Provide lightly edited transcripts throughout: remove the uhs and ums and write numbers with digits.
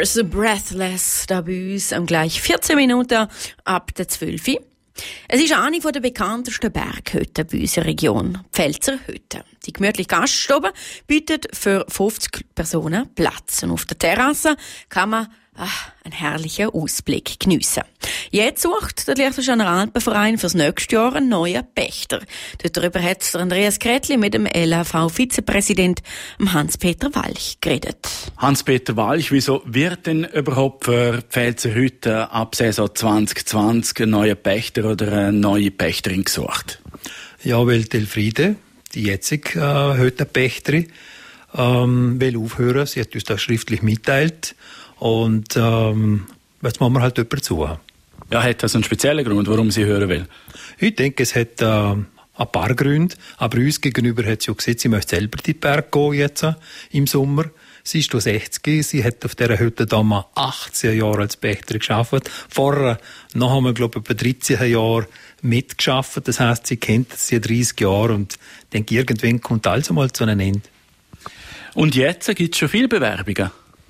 Fighters, Breathless, da bei uns um gleich 14 Minuten ab der 12 Uhr. Es ist eine der bekanntesten Berghütten bei unserer Region, die Pfälzer Hütte. Die gemütliche Gaststube bietet für 50 Personen Platz. Und auf der Terrasse kann man einen herrlichen Ausblick geniessen. Jetzt sucht der Liechtensteiner Alpenverein fürs nächste Jahr einen neuen Pächter. Darüber hat der Andreas Kretli mit dem LHV-Vizepräsident Hans-Peter Walch geredet. Hans-Peter Walch, wieso wird denn überhaupt für Pfälzer Hütte ab Saison 2020 ein neuer Pächter oder eine neue Pächterin gesucht? Ja, weil die Elfriede, die jetzige Hüttenpächterin, will aufhören. Sie hat uns das schriftlich mitteilt. Und jetzt muss man halt jemanden suchen. Ja, hat das einen speziellen Grund, warum sie hören will? Ich denke, es hat ein paar Gründe. Aber uns gegenüber hat sie auch gesagt, sie möchte selber die Berg gehen jetzt im Sommer. Sie ist 60, sie hat auf dieser Hütte damals 18 Jahre als Pächterin gearbeitet. Vorher noch haben wir, glaube ich, etwa 13 Jahre mitgearbeitet. Das heisst, sie kennt sie 30 Jahre und ich denke, irgendwann kommt alles einmal zu einem Ende. Und jetzt gibt es schon viele Bewerbungen?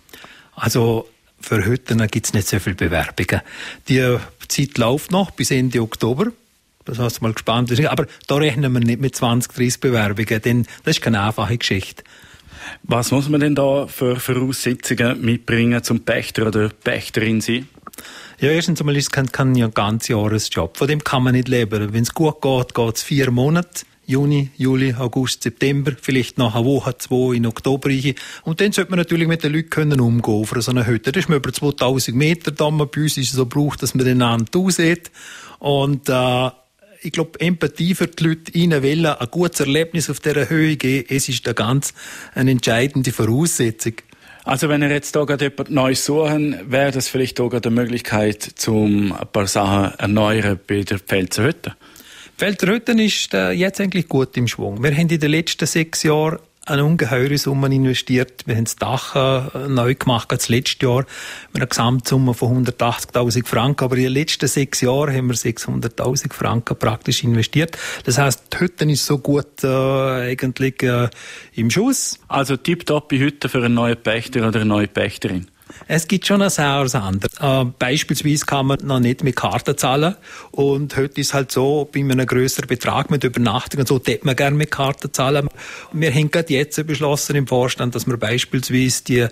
Also für Hütten gibt es nicht so viele Bewerbungen. Die Zeit läuft noch bis Ende Oktober. Das heißt, mal gespannt. Aber da rechnen wir nicht mit 20, 30 Bewerbungen, denn das ist keine einfache Geschichte. Was muss man denn da für Voraussetzungen mitbringen zum Pächter oder Pächterin sein? Ja, erstens einmal ist es kein ganz Jahresjob. Von dem kann man nicht leben. Wenn es gut geht, geht es 4 Monate. Juni, Juli, August, September, vielleicht noch eine Woche, 2 in Oktober rein. Und dann sollte man natürlich mit den Leuten umgehen können auf so einer Hütte. Das ist über 2000 Meter da. Bei uns ist es so braucht, dass man den einander aussieht. Und ich glaube, Empathie für die Leute, ihnen wollen ein gutes Erlebnis auf dieser Höhe geben, es ist eine entscheidende Voraussetzung. Also wenn ihr jetzt da gerade jemand Neues suchen, wäre das vielleicht auch eine Möglichkeit, um ein paar Sachen erneuern bei der Pfälzer Hütte? Pfälzer Hütte ist jetzt eigentlich gut im Schwung. Wir haben in den letzten 6 Jahren eine ungeheure Summe investiert. Wir haben das Dach neu gemacht, das letzte Jahr, mit einer Gesamtsumme von 180.000 Franken. Aber in den letzten 6 Jahren haben wir 600.000 Franken praktisch investiert. Das heisst, die Hütte ist so gut eigentlich im Schuss. Also tipptopp Hütte für einen neuen Pächter oder eine neue Pächterin? Es gibt schon ein sehr anderes. Beispielsweise kann man noch nicht mit Karten zahlen. Und heute ist halt so, bei einem grösseren Betrag mit Übernachtung und so, hätte man gerne mit Karten zahlen. Und wir haben gerade jetzt beschlossen im Vorstand, dass wir beispielsweise die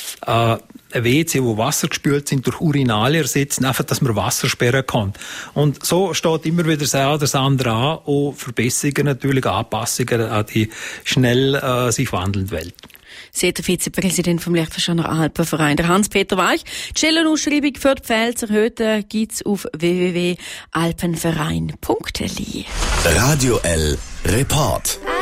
WC, wo Wasser gespült sind, durch Urinale ersetzen, einfach, dass man Wasser sperren kann. Und so steht immer wieder das andere an, und Verbesserungen natürlich, Anpassungen an die schnell sich wandelnde Welt. Sagt der Vizepräsident vom Liechtensteiner Alpenverein, der Hans-Peter Walch. Die Stellenausschreibung für die Pfälzer Hütte gibt's auf www.alpenverein.li. Radio L Report.